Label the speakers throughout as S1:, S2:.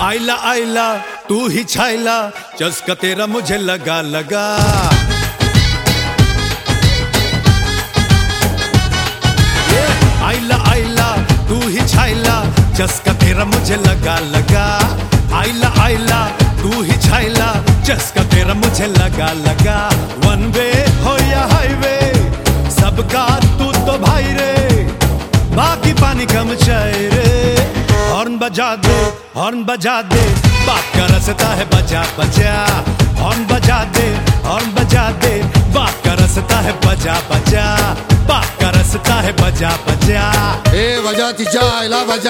S1: आइला तू ही छाइला, चस्का तेरा मुझे लगा लगा। आइला तू ही छाइला, चस्का तेरा मुझे लगा लगा। आइला तू ही छाइला, चस्का तेरा मुझे लगा लगा। वन वे हो या हाईवे, सबका तू तो भाई रे, बाकी पानी कम चाय रे। हॉर्न बजा दे, हॉर्न बजा दे, बात का रास्ता है बजा बजा। हॉर्न बजा दे, हॉर्न बजा दे, बात का रास्ता है बजा बजा। बात का रास्ता है बजा बजा।
S2: ए बजा तिच्या आईला बजा।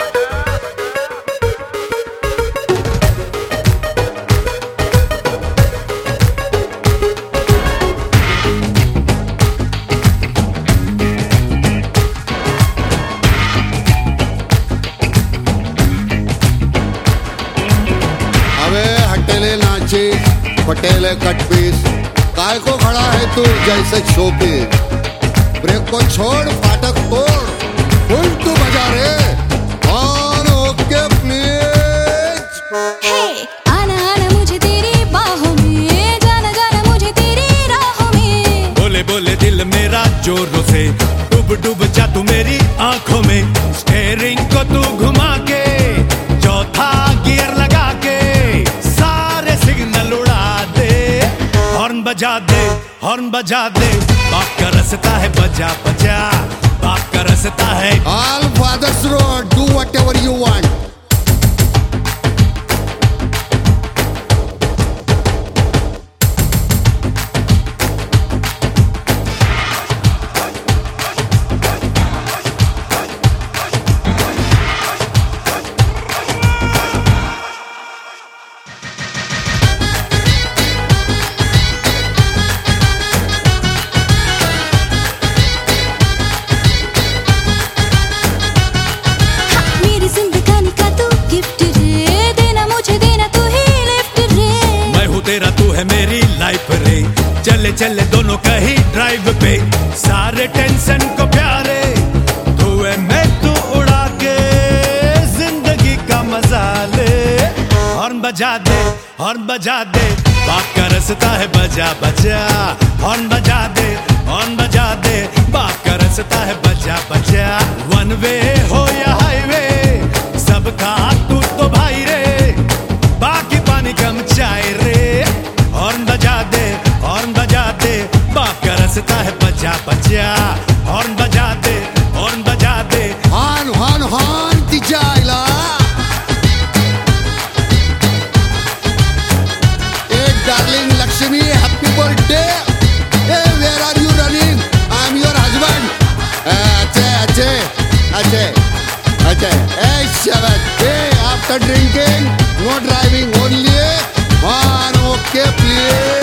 S2: नाची पटेल कट पीस, काय को खड़ा है तू जैसे शोपीस। ब्रेक को छोड़ फाटक तोड़, फुल तू बजा रे। On okay please.
S3: हे आना आना मुझे तेरी बाहों में, जाना जाना मुझे तेरी राहों में।
S1: बोले बोले दिल मेरा जोरों से, डूब डूब जा तू मेरी आंखों में। स्टीयरिंग को तू घुमा के, चौथा गियर लगा के, सारे सिग्नल उड़ा दे। हॉर्न बजा दे, हॉर्न बजा दे, बाप का रास्ता है बजा बजा। बाप का रास्ता है।
S2: All Fathers Road, do whatever you want.
S1: तेरा तू है मेरी लाइफ रे, चले चले दोनों कहीं ड्राइव पे। सारे टेंशन को प्यारे तू है मैं तू उड़ा के, जिंदगी का मजा ले। हॉर्न बजा दे, हॉर्न बजा दे, बाप का रास्ता है बजा बजा। हॉर्न बजा दे, हॉर्न बजा दे, बाप का रास्ता है बजा बजा। वन वे हो या हाईवे, सबका तू तो भाई रे, बाकी पानी कम चाय रे। हॉर्न बजा दे, हॉर्न बजा दे, बाप का रास्ता है बजा बजा। हॉर्न बजा दे, हॉर्न बजा दे।
S2: हॉर्न हॉर्न हॉर्न तिच्या आईला। एक darling Lakshmi, happy birthday. Hey, where are you running? I'm your husband. अच्छे। Hey, Shabat. Hey, after drinking, no driving, only one okay, please.